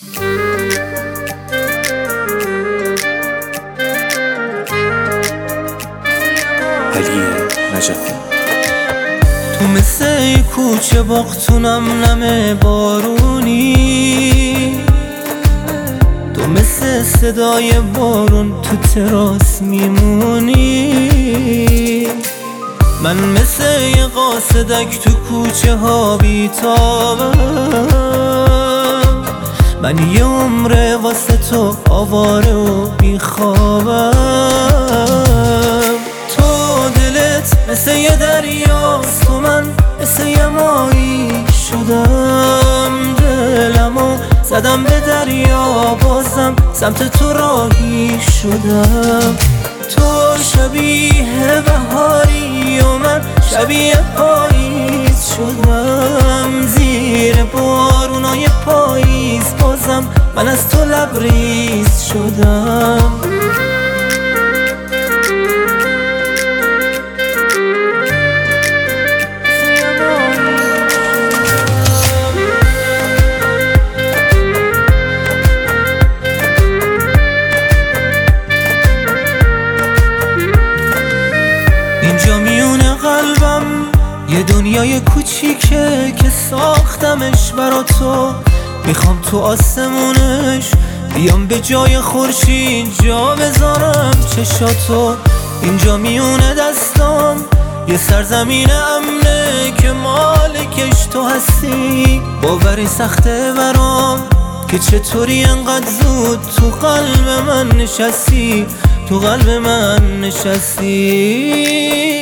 علی نجفی. تو مثل کوچه باختونم نم بارونی، تو مثل صدای بارون تو تراس میمونی. من مثل یه قاصدک تو کوچه ها بیتابم، من یه عمره واسه تو آواره و بیخوابم. تو دلت مثل یه دریاست و من مثل یه ماهی شدم، دلمو زدم به دریا بازم سمت تو راهی شدم. تو شبیه بهاری و من شبیه پاییز شدم، زیر بارونای پاییز بازم من از تو لبریز شدم. اینجا میونه قلبم یه دنیای کوچیکه که ساختمش برا تو، میخوام تو آسمونش بیام به جای خورشید جا بذارم چشاتو. اینجا میونه دستام یه سرزمین امنه که مالکش تو هستی، باوری سخته برام که چطوری انقدر زود تو قلب من نشستی، تو قلب من نشستی.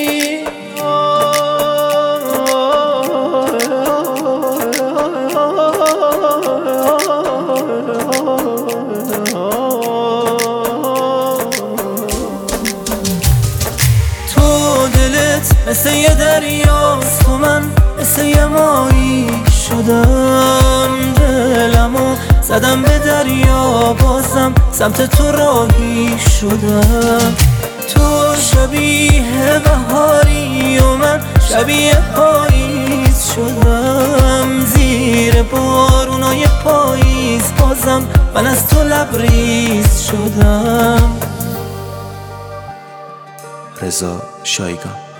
تو دلت مثل یه دریاست و من مثل یه ماهی شدم، دلمو زدم به دریا بازم سمت تو راهی شدم. تو شبیه بهاری و من شبیه پاییز شدم، زیر بارونای پاییز بازم من از تو لبریز شدم. رضا شایگان.